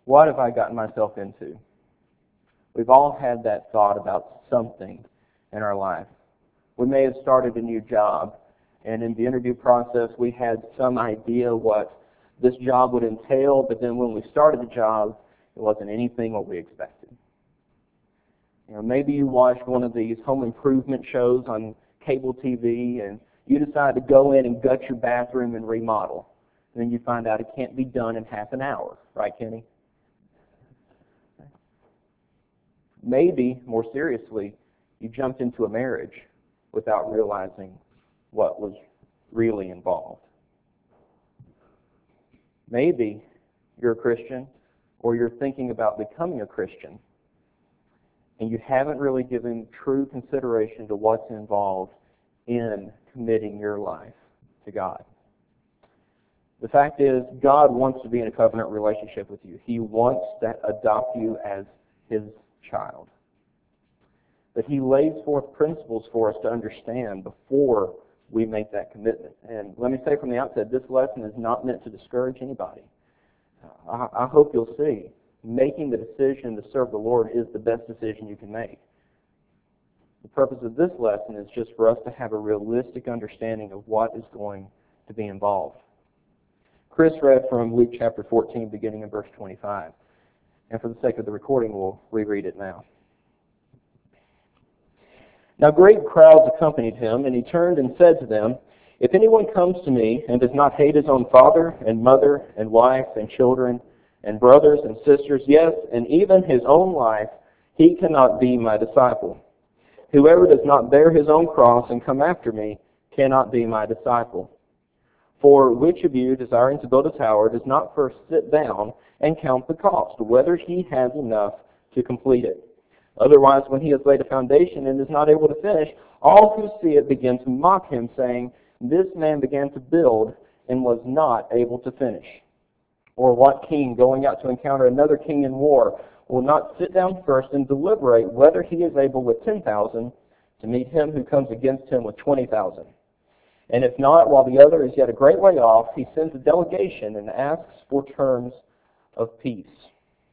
What have I gotten myself into? We've all had that thought about something in our life. We may have started a new job, and in the interview process we had some idea what this job would entail, but then when we started the job, it wasn't anything what we expected. Maybe you watched one of these home improvement shows on cable TV, and you decide to go in and gut your bathroom and remodel. And then you find out it can't be done in half an hour. Right, Kenny? Maybe, more seriously, you jumped into a marriage without realizing what was really involved. Maybe you're a Christian, or you're thinking about becoming a Christian, and you haven't really given true consideration to what's involved in committing your life to God. The fact is, God wants to be in a covenant relationship with you. He wants to adopt you as His child. But He lays forth principles for us to understand before we make that commitment. And let me say from the outset, this lesson is not meant to discourage anybody. I hope you'll see, making the decision to serve the Lord is the best decision you can make. The purpose of this lesson is just for us to have a realistic understanding of what is going to be involved. Chris read from Luke chapter 14, beginning in verse 25. And for the sake of the recording, we'll reread it now. Now great crowds accompanied him, and he turned and said to them, "If anyone comes to me and does not hate his own father and mother and wife and children and brothers and sisters, yes, and even his own life, he cannot be my disciple. Whoever does not bear his own cross and come after me cannot be my disciple. For which of you, desiring to build a tower, does not first sit down and count the cost, whether he has enough to complete it? Otherwise, when he has laid a foundation and is not able to finish, all who see it begin to mock him, saying, 'This man began to build and was not able to finish.' Or what king, going out to encounter another king in war, will not sit down first and deliberate whether he is able with 10,000 to meet him who comes against him with 20,000? And if not, while the other is yet a great way off, he sends a delegation and asks for terms of peace.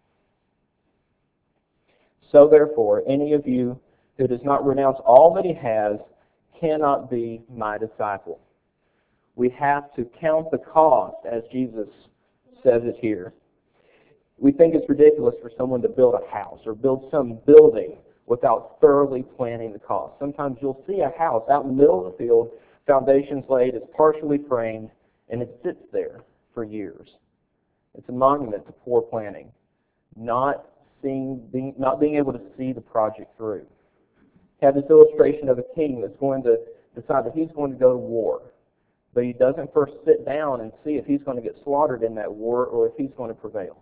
So therefore, any of you who does not renounce all that he has cannot be my disciple." We have to count the cost, as Jesus says it here. We think it's ridiculous for someone to build a house or build some building without thoroughly planning the cost. Sometimes you'll see a house out in the middle of the field, foundations laid, it's partially framed, and it sits there for years. It's a monument to poor planning, not being able to see the project through. Have this illustration of a king that's going to decide that he's going to go to war, but he doesn't first sit down and see if he's going to get slaughtered in that war or if he's going to prevail.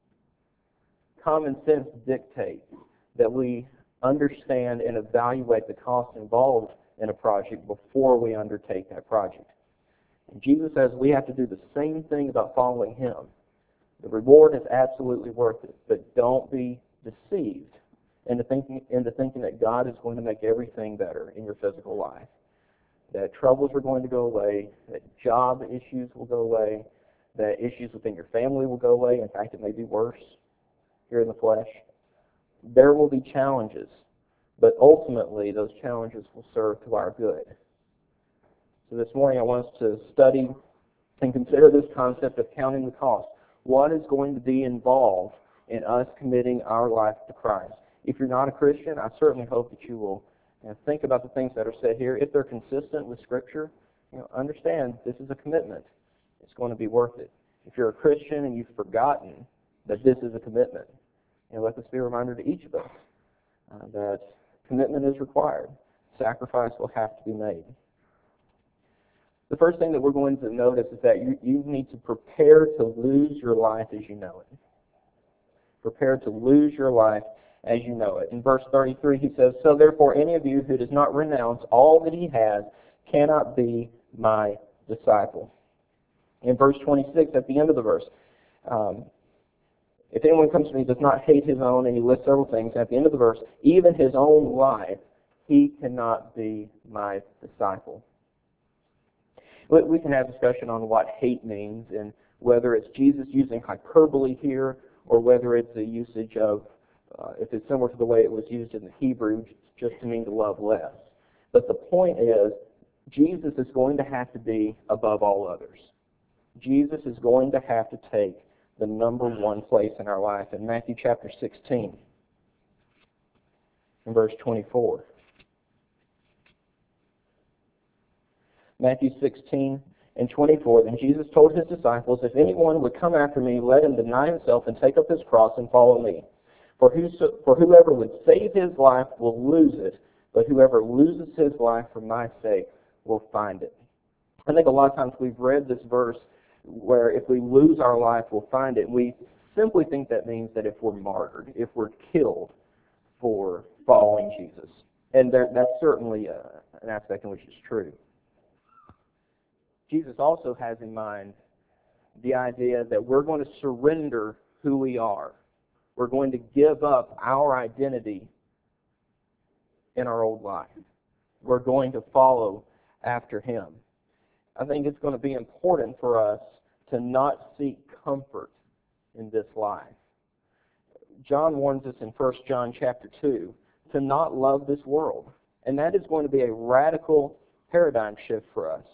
Common sense dictates that we understand and evaluate the cost involved in a project before we undertake that project. And Jesus says we have to do the same thing about following him. The reward is absolutely worth it, but don't be deceived into thinking that God is going to make everything better in your physical life. That troubles are going to go away, that job issues will go away, that issues within your family will go away. In fact, it may be worse here in the flesh. There will be challenges, but ultimately those challenges will serve to our good. So this morning I want us to study and consider this concept of counting the cost. What is going to be involved in us committing our life to Christ? If you're not a Christian, I certainly hope that you will think about the things that are said here. If they're consistent with Scripture, understand this is a commitment. It's going to be worth it. If you're a Christian and you've forgotten that this is a commitment, let this be a reminder to each of us that commitment is required. Sacrifice will have to be made. The first thing that we're going to notice is that you need to prepare to lose your life as you know it. Prepare to lose your life as you know it. In verse 33 he says, "So therefore any of you who does not renounce all that he has cannot be my disciple." In verse 26, at the end of the verse, if anyone comes to me and does not hate his own, and he lists several things, at the end of the verse, even his own life, he cannot be my disciple. We can have discussion on what hate means and whether it's Jesus using hyperbole here or whether it's a usage of, if it's similar to the way it was used in the Hebrew, just to mean to love less. But the point is, Jesus is going to have to be above all others. Jesus is going to have to take the number one place in our life. In Matthew chapter 16, in verse 24. Matthew 16 and 24, then Jesus told his disciples, if anyone would come after me, let him deny himself and take up his cross and follow me. For whoever would save his life will lose it, but whoever loses his life for my sake will find it. I think a lot of times we've read this verse where if we lose our life, we'll find it. We simply think that means that if we're martyred, if we're killed for following Jesus. And that's certainly an aspect in which it's true. Jesus also has in mind the idea that we're going to surrender who we are. We're going to give up our identity in our old life. We're going to follow after Him. I think it's going to be important for us to not seek comfort in this life. John warns us in 1 John chapter 2 to not love this world. And that is going to be a radical paradigm shift for us.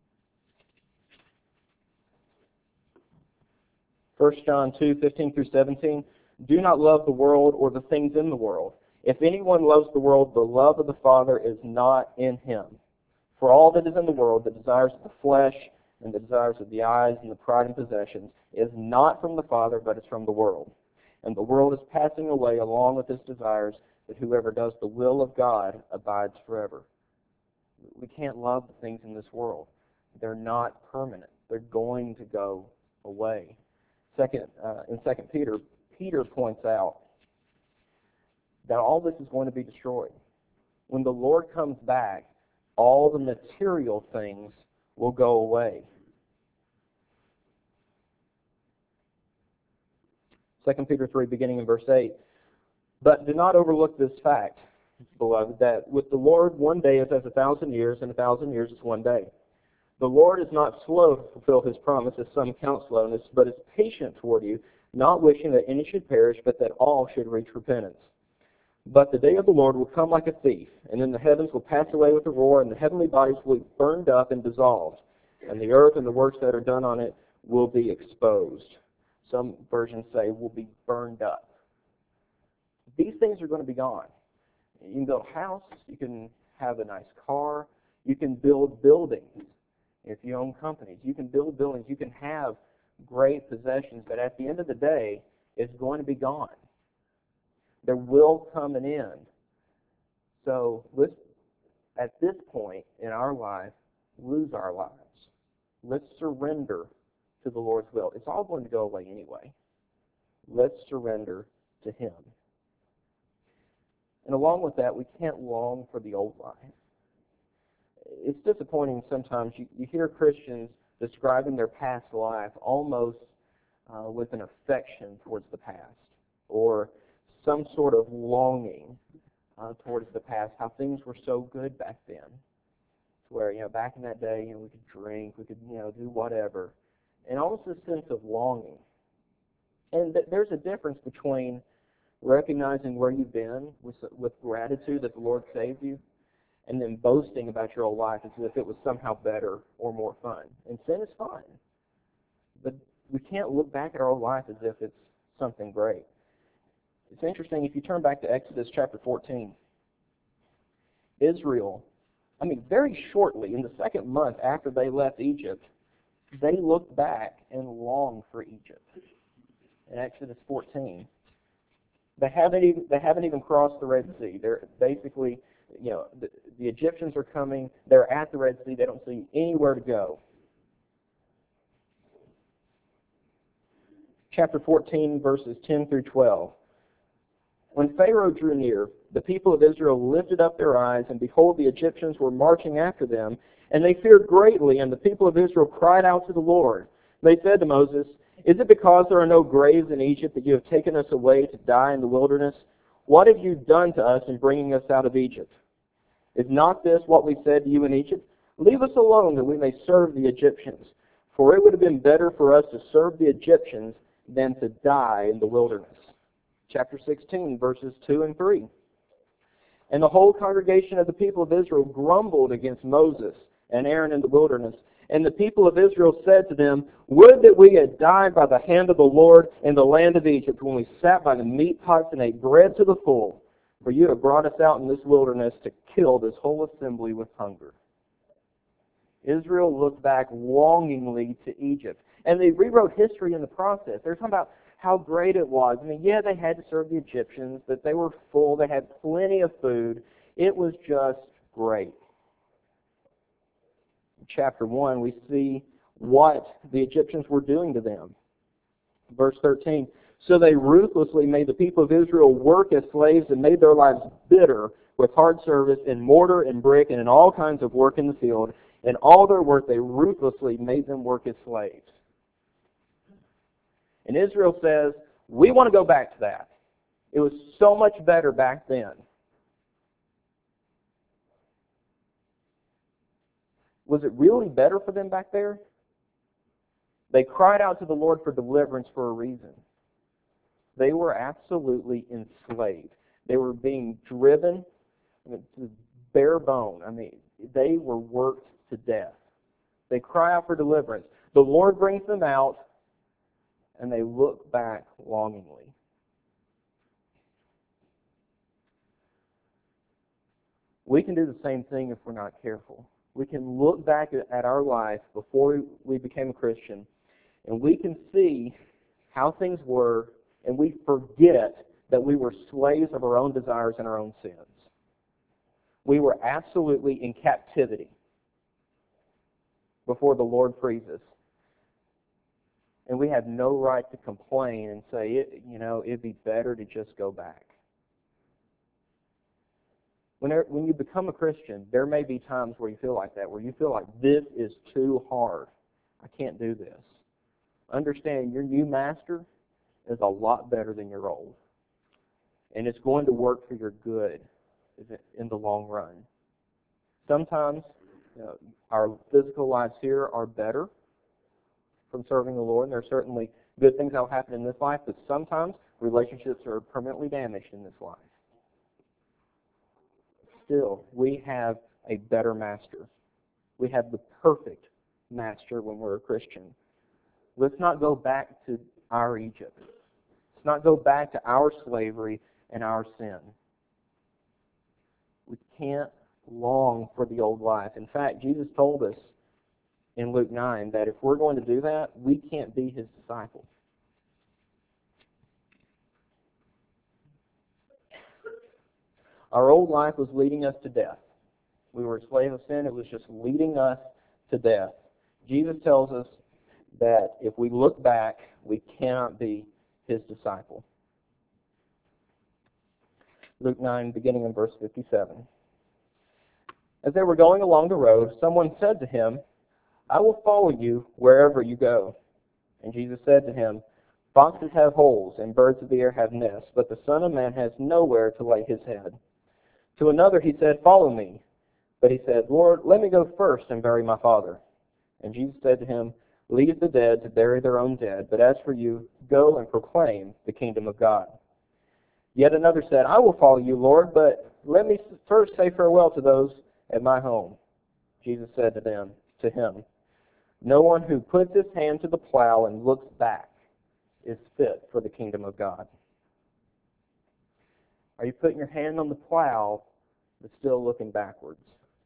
1 John 2, 15 through 17, do not love the world or the things in the world. If anyone loves the world, the love of the Father is not in him. For all that is in the world, the desires of the flesh and the desires of the eyes and the pride and possessions, is not from the Father, but is from the world. And the world is passing away along with its desires, but whoever does the will of God abides forever. We can't love the things in this world. They're not permanent. They're going to go away. In 2 Peter, Peter points out that all this is going to be destroyed. When the Lord comes back, all the material things will go away. 2 Peter 3, beginning in verse 8. But do not overlook this fact, beloved, that with the Lord 1 day is as 1,000 years, and 1,000 years is 1 day. The Lord is not slow to fulfill His promise, as some count slowness, but is patient toward you, not wishing that any should perish, but that all should reach repentance. But the day of the Lord will come like a thief, and then the heavens will pass away with a roar, and the heavenly bodies will be burned up and dissolved, and the earth and the works that are done on it will be exposed. Some versions say will be burned up. These things are going to be gone. You can build a house, you can have a nice car, you can build buildings. If you own companies, you can build buildings, you can have great possessions, but at the end of the day, it's going to be gone. There will come an end. So let's, at this point in our life, lose our lives. Let's surrender to the Lord's will. It's all going to go away anyway. Let's surrender to Him. And along with that, we can't long for the old life. It's disappointing sometimes. You hear Christians describing their past life almost with an affection towards the past, or some sort of longing towards the past, how things were so good back then. Where, back in that day, we could drink, we could, do whatever. And almost a sense of longing. And there's a difference between recognizing where you've been with gratitude that the Lord saved you, and then boasting about your old life as if it was somehow better or more fun. And sin is fun. But we can't look back at our old life as if it's something great. It's interesting, if you turn back to Exodus chapter 14, Israel, very shortly, in the second month after they left Egypt, they looked back and longed for Egypt. In Exodus 14, they haven't even crossed the Red Sea. They're basically, the Egyptians are coming. They're at the Red Sea. They don't see anywhere to go. Chapter 14, verses 10 through 12. When Pharaoh drew near, the people of Israel lifted up their eyes, and behold, the Egyptians were marching after them, and they feared greatly, and the people of Israel cried out to the Lord. They said to Moses, is it because there are no graves in Egypt that you have taken us away to die in the wilderness? What have you done to us in bringing us out of Egypt? Is not this what we said to you in Egypt? Leave us alone that we may serve the Egyptians. For it would have been better for us to serve the Egyptians than to die in the wilderness. Chapter 16, verses 2 and 3. And the whole congregation of the people of Israel grumbled against Moses and Aaron in the wilderness. And the people of Israel said to them, Would that we had died by the hand of the Lord in the land of Egypt, when we sat by the meat pots and ate bread to the full. For you have brought us out in this wilderness to kill this whole assembly with hunger. Israel looked back longingly to Egypt. And they rewrote history in the process. They're talking about how great it was. I mean, yeah, they had to serve the Egyptians, but they were full. They had plenty of food. It was just great. In chapter 1, we see what the Egyptians were doing to them. Verse 13, So they ruthlessly made the people of Israel work as slaves and made their lives bitter with hard service in mortar and brick and in all kinds of work in the field. In all their work, they ruthlessly made them work as slaves. And Israel says, we want to go back to that. It was so much better back then. Was it really better for them back there? They cried out to the Lord for deliverance for a reason. They were absolutely enslaved. They were being driven to bare bone. I mean, they were worked to death. They cry out for deliverance. The Lord brings them out, and they look back longingly. We can do the same thing if we're not careful. We can look back at our life before we became a Christian, and we can see how things were, and we forget that we were slaves of our own desires and our own sins. We were absolutely in captivity before the Lord frees us. And we have no right to complain and say, it'd be better to just go back. When you become a Christian, there may be times where you feel like that, where you feel like this is too hard. I can't do this. Understand, your new master is a lot better than your old. And it's going to work for your good in the long run. Sometimes our physical lives here are better from serving the Lord, and there are certainly good things that will happen in this life, but sometimes relationships are permanently damaged in this life. Still, we have a better master. We have the perfect master when we're a Christian. Let's not go back to our Egypt. Let's not go back to our slavery and our sin. We can't long for the old life. In fact, Jesus told us in Luke 9 that if we're going to do that, we can't be his disciples. Our old life was leading us to death. We were a slave of sin. It was just leading us to death. Jesus tells us that if we look back, we cannot be his disciple. Luke 9, beginning in verse 57. As they were going along the road, someone said to him, I will follow you wherever you go. And Jesus said to him, Foxes have holes, and birds of the air have nests, but the Son of Man has nowhere to lay his head. To another he said, Follow me. But he said, Lord, let me go first and bury my father. And Jesus said to him, Leave the dead to bury their own dead, but as for you, go and proclaim the kingdom of God. Yet another said, I will follow you, Lord, but let me first say farewell to those at my home. Jesus said to him, No one who puts his hand to the plow and looks back is fit for the kingdom of God. Are you putting your hand on the plow but still looking backwards?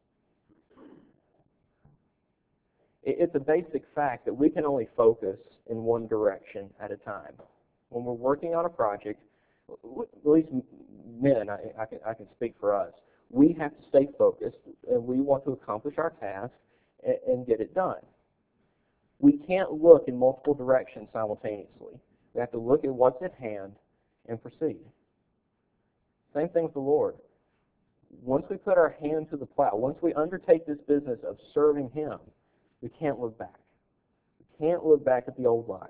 It's a basic fact that we can only focus in one direction at a time. When we're working on a project, at least men, I can speak for us, we have to stay focused, and we want to accomplish our task and get it done. We can't look in multiple directions simultaneously. We have to look at what's at hand and proceed. Same thing with the Lord. Once we put our hand to the plow, once we undertake this business of serving him, we can't look back. We can't look back at the old life.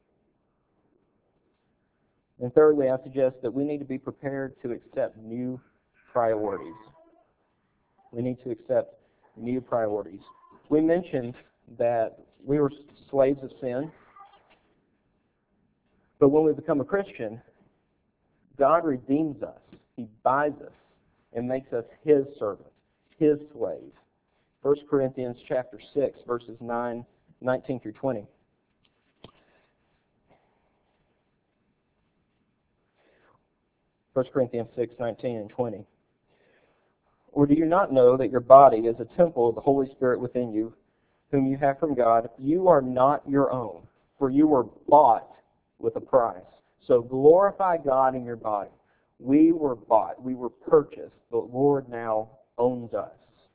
And thirdly, I suggest that we need to be prepared to accept new priorities. We need to accept new priorities. We mentioned that we were slaves of sin. But when we become a Christian, God redeems us. He buys us and makes us His servant, His slave. 1 Corinthians chapter 6, verses 19 through 20. 1 Corinthians 6, 19 and 20. Or do you not know that your body is a temple of the Holy Spirit within you, whom you have from God? You are not your own, for you were bought with a price. So glorify God in your body. We were bought. We were purchased. The Lord now owns us.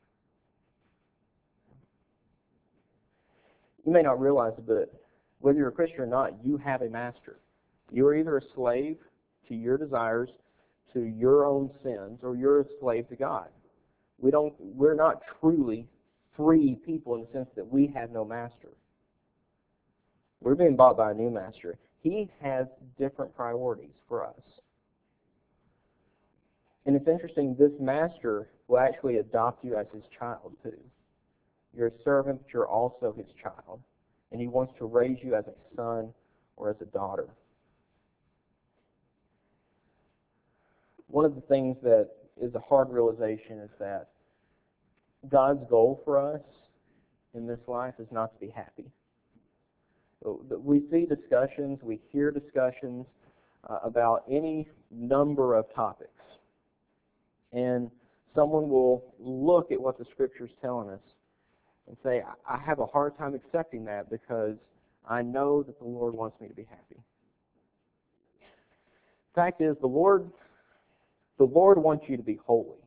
You may not realize it, but whether you're a Christian or not, you have a master. You are either a slave to your desires, to your own sins, or you're a slave to God. We're not truly free people in the sense that we have no master. We're being bought by a new master. He has different priorities for us. And it's interesting, this master will actually adopt you as his child too. You're a servant, but you're also his child. And he wants to raise you as a son or as a daughter. One of the things that is a hard realization is that God's goal for us in this life is not to be happy. We see discussions, we hear discussions about any number of topics. And someone will look at what the Scripture is telling us and say, I have a hard time accepting that because I know that the Lord wants me to be happy. The fact is, the Lord wants you to be holy.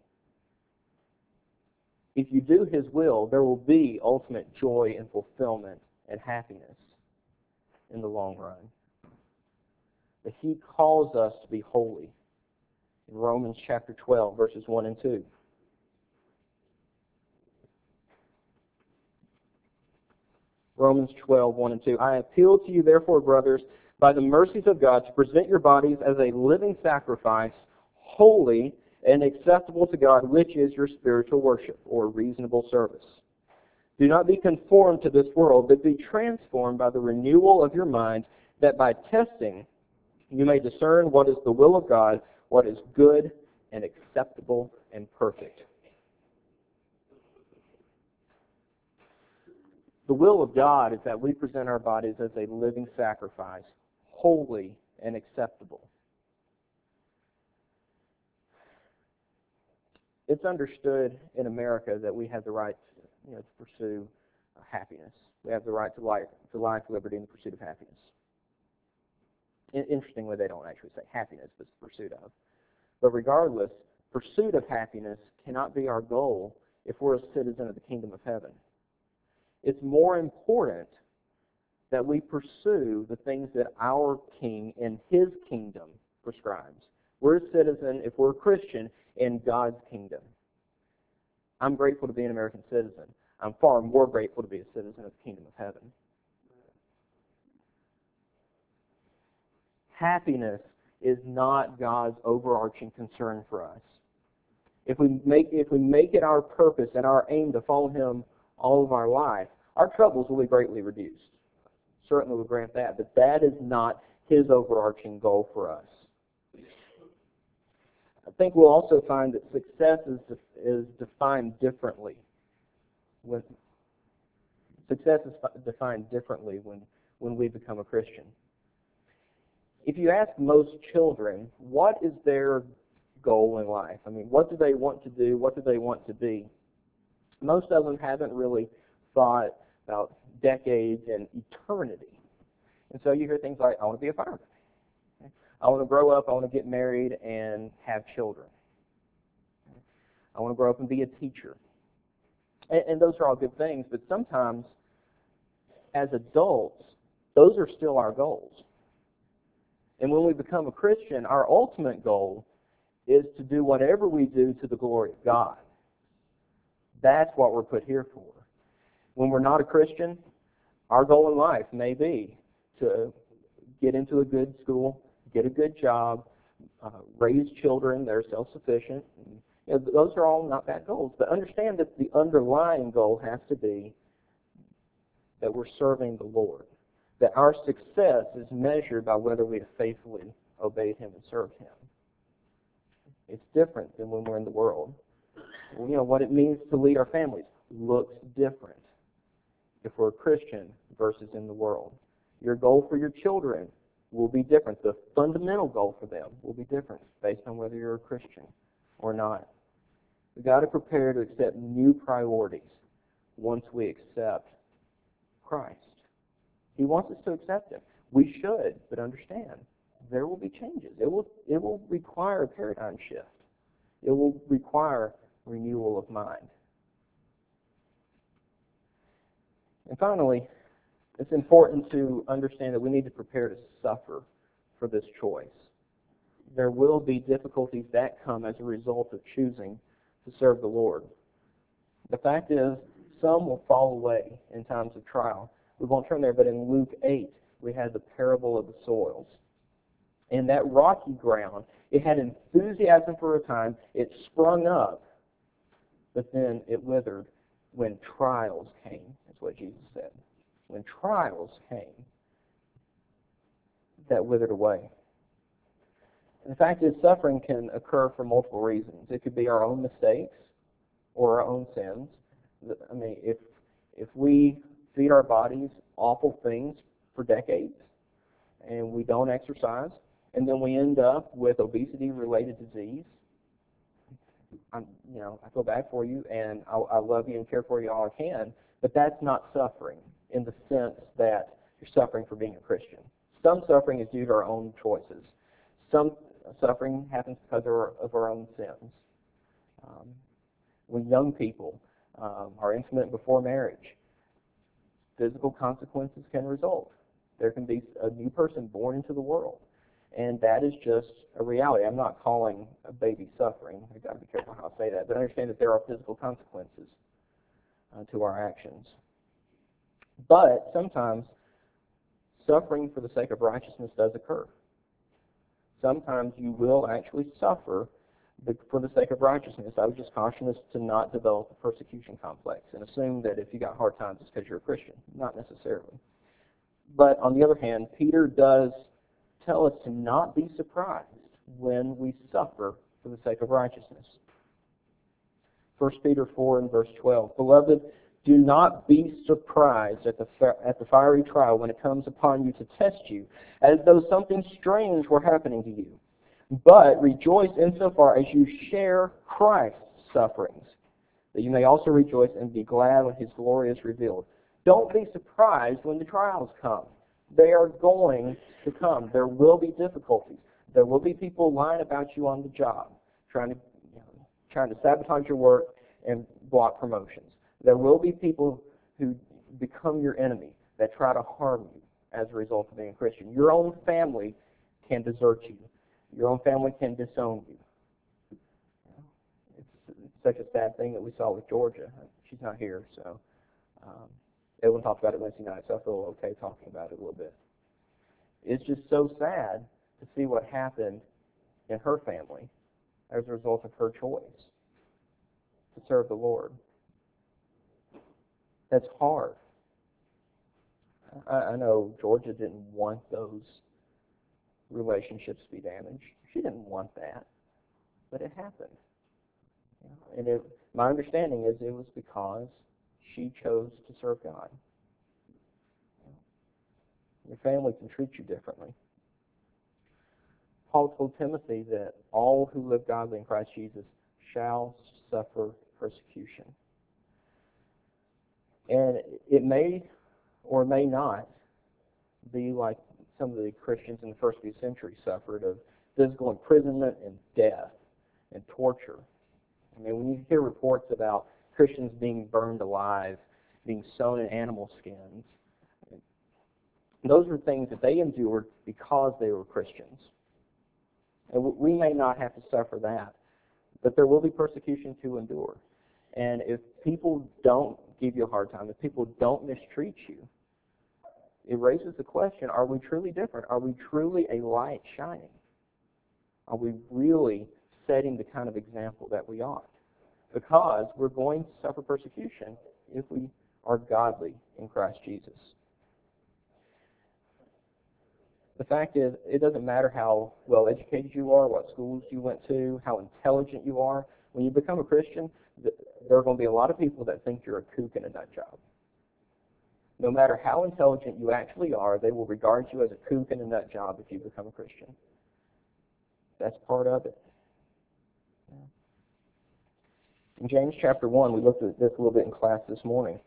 If you do His will, there will be ultimate joy and fulfillment and happiness in the long run. But He calls us to be holy. In Romans chapter 12, verses 1 and 2. Romans 12, 1 and 2. I appeal to you, therefore, brothers, by the mercies of God, to present your bodies as a living sacrifice, holy and acceptable to God, which is your spiritual worship, or reasonable service. Do not be conformed to this world, but be transformed by the renewal of your mind, that by testing you may discern what is the will of God, what is good and acceptable and perfect. The will of God is that we present our bodies as a living sacrifice, holy and acceptable. It's understood in America that we have the right to pursue happiness. We have the right to life, liberty, and the pursuit of happiness. Interestingly, they don't actually say happiness, but it's the pursuit of. But regardless, pursuit of happiness cannot be our goal if we're a citizen of the kingdom of heaven. It's more important that we pursue the things that our King and His kingdom prescribes. We're a citizen, if we're a Christian, in God's kingdom. I'm grateful to be an American citizen. I'm far more grateful to be a citizen of the kingdom of heaven. Happiness is not God's overarching concern for us. If we make it our purpose and our aim to follow Him all of our life, our troubles will be greatly reduced. Certainly we'll grant that, but that is not His overarching goal for us. I think we'll also find that success is defined differently. Success is defined differently when we become a Christian. If you ask most children, what is their goal in life? I mean, what do they want to do? What do they want to be? Most of them haven't really thought about decades and eternity. And so you hear things like, I want to be a fireman. I want to grow up, I want to get married and have children. I want to grow up and be a teacher. And those are all good things, but sometimes as adults, those are still our goals. And when we become a Christian, our ultimate goal is to do whatever we do to the glory of God. That's what we're put here for. When we're not a Christian, our goal in life may be to get into a good school, get a good job, raise children that are self-sufficient. Those are all not bad goals. But understand that the underlying goal has to be that we're serving the Lord, that our success is measured by whether we have faithfully obeyed Him and served Him. It's different than when we're in the world. What it means to lead our families looks different if we're a Christian versus in the world. Your goal for your children will be different. The fundamental goal for them will be different based on whether you're a Christian or not. We've got to prepare to accept new priorities once we accept Christ. He wants us to accept Him. We should, but understand, there will be changes. It will require a paradigm shift. It will require renewal of mind. And finally, it's important to understand that we need to prepare to suffer for this choice. There will be difficulties that come as a result of choosing to serve the Lord. The fact is, some will fall away in times of trial. We won't turn there, but in Luke 8, we had the parable of the soils. In that rocky ground, it had enthusiasm for a time, it sprung up, but then it withered when trials came, is what Jesus said. When trials came, that withered away. And the fact is, suffering can occur for multiple reasons. It could be our own mistakes or our own sins. I mean, if we feed our bodies awful things for decades and we don't exercise, and then we end up with obesity-related disease, I feel bad for you, and I love you and care for you all I can, but that's not suffering in the sense that you're suffering for being a Christian. Some suffering is due to our own choices. Some suffering happens because of our own sins. When young people are intimate before marriage, physical consequences can result. There can be a new person born into the world, and that is just a reality. I'm not calling a baby suffering. I've got to be careful how I say that, but understand that there are physical consequences to our actions. But sometimes suffering for the sake of righteousness does occur. Sometimes you will actually suffer for the sake of righteousness. I would just caution us to not develop a persecution complex and assume that if you got hard times, it's because you're a Christian. Not necessarily. But on the other hand, Peter does tell us to not be surprised when we suffer for the sake of righteousness. 1 Peter 4 and verse 12. Beloved, do not be surprised at the fiery trial when it comes upon you to test you, as though something strange were happening to you. But rejoice insofar as you share Christ's sufferings, that you may also rejoice and be glad when His glory is revealed. Don't be surprised when the trials come. They are going to come. There will be difficulties. There will be people lying about you on the job, trying to sabotage your work and block promotions. There will be people who become your enemy that try to harm you as a result of being a Christian. Your own family can desert you. Your own family can disown you. It's such a sad thing that we saw with Georgia. She's not here, so everyone talked about it Wednesday night, so I feel okay talking about it a little bit. It's just so sad to see what happened in her family as a result of her choice to serve the Lord. That's hard. I know Georgia didn't want those relationships to be damaged. She didn't want that, but it happened. And my understanding is it was because she chose to serve God. Your family can treat you differently. Paul told Timothy that all who live godly in Christ Jesus shall suffer persecution. And it may or may not be like some of the Christians in the first few centuries suffered, of physical imprisonment and death and torture. I mean, when you hear reports about Christians being burned alive, being sewn in animal skins, those were things that they endured because they were Christians. And we may not have to suffer that, but there will be persecution to endure. And if people don't give you a hard time, if people don't mistreat you, it raises the question, are we truly different? Are we truly a light shining? Are we really setting the kind of example that we ought? Because we're going to suffer persecution if we are godly in Christ Jesus. The fact is, it doesn't matter how well educated you are, what schools you went to, how intelligent you are. When you become a Christian, there are going to be a lot of people that think you're a kook in a nut job. No matter how intelligent you actually are, they will regard you as a kook in a nut job if you become a Christian. That's part of it. In James chapter 1, we looked at this a little bit in class this morning.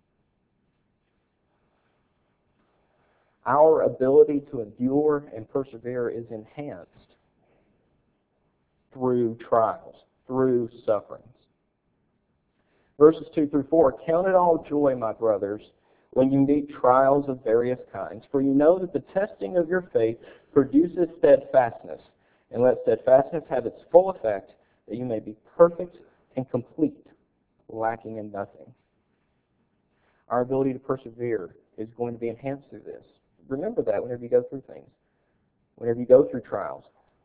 Our ability to endure and persevere is enhanced through trials, through sufferings. Verses 2 through 4, count it all joy, my brothers, when you meet trials of various kinds, for you know that the testing of your faith produces steadfastness, and let steadfastness have its full effect, that you may be perfect and complete, lacking in nothing. Our ability to persevere is going to be enhanced through this. Remember that whenever you go through things. Whenever you go through trials,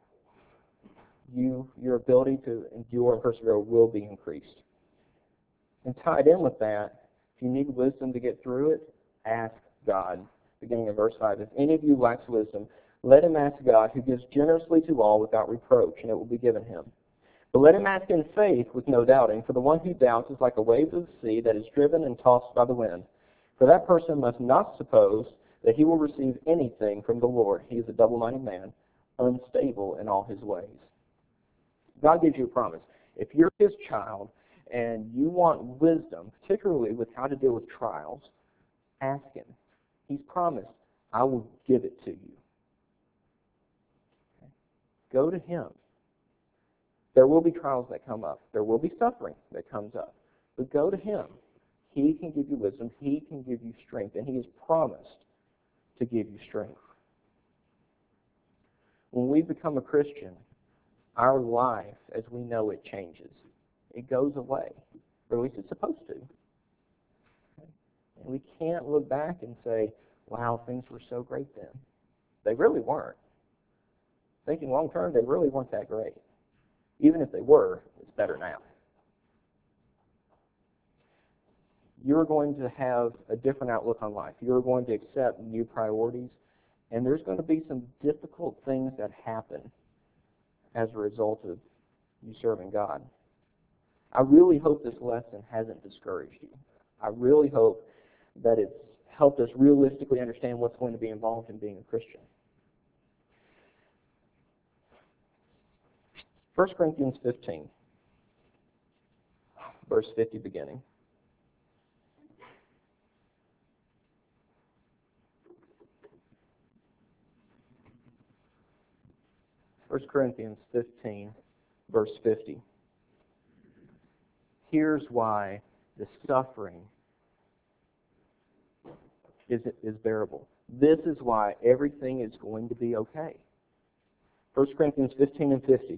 your ability to endure and persevere will be increased. And tied in with that, if you need wisdom to get through it, ask God. Beginning in verse 5, if any of you lacks wisdom, let him ask God, who gives generously to all without reproach, and it will be given him. But let him ask in faith with no doubting, for the one who doubts is like a wave of the sea that is driven and tossed by the wind. For that person must not suppose that he will receive anything from the Lord. He is a double-minded man, unstable in all his ways. God gives you a promise. If you're his child and you want wisdom, particularly with how to deal with trials, ask him. He's promised, I will give it to you. Okay? Go to him. There will be trials that come up. There will be suffering that comes up. But go to him. He can give you wisdom. He can give you strength. And he has promised to give you strength. When we become a Christian, our life, as we know it, changes. It goes away. Or at least it's supposed to. And we can't look back and say, wow, things were so great then. They really weren't. Thinking long term, they really weren't that great. Even if they were, it's better now. You're going to have a different outlook on life. You're going to accept new priorities, and there's going to be some difficult things that happen as a result of you serving God. I really hope this lesson hasn't discouraged you. I really hope that it's helped us realistically understand what's going to be involved in being a Christian. 1 Corinthians 15, verse 50 beginning. First Corinthians 15, verse 50. Here's why the suffering is bearable. This is why everything is going to be okay. 1 Corinthians 15 and 50.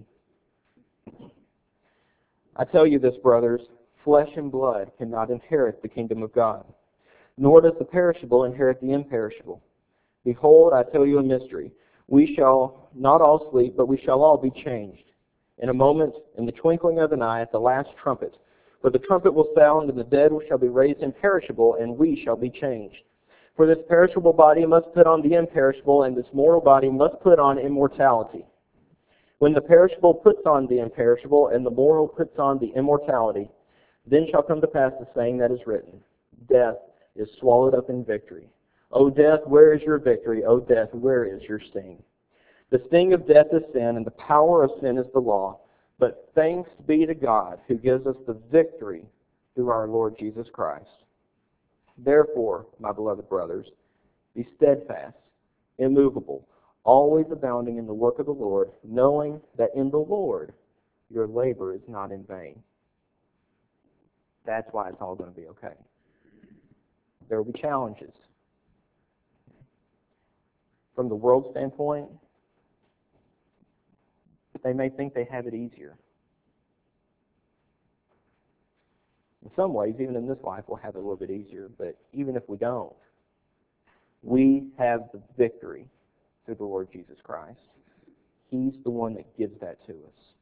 I tell you this, brothers, flesh and blood cannot inherit the kingdom of God, nor does the perishable inherit the imperishable. Behold, I tell you a mystery. We shall not all sleep, but we shall all be changed. In a moment, in the twinkling of an eye, at the last trumpet. For the trumpet will sound, and the dead shall be raised imperishable, and we shall be changed. For this perishable body must put on the imperishable, and this mortal body must put on immortality. When the perishable puts on the imperishable, and the mortal puts on the immortality, then shall come to pass the saying that is written, death is swallowed up in victory. O death, where is your victory? O death, where is your sting? The sting of death is sin, and the power of sin is the law. But thanks be to God, who gives us the victory through our Lord Jesus Christ. Therefore, my beloved brothers, be steadfast, immovable, always abounding in the work of the Lord, knowing that in the Lord your labor is not in vain. That's why it's all going to be okay. There will be challenges. From the world standpoint, they may think they have it easier. In some ways, even in this life, we'll have it a little bit easier, but even if we don't, we have the victory through the Lord Jesus Christ. He's the one that gives that to us.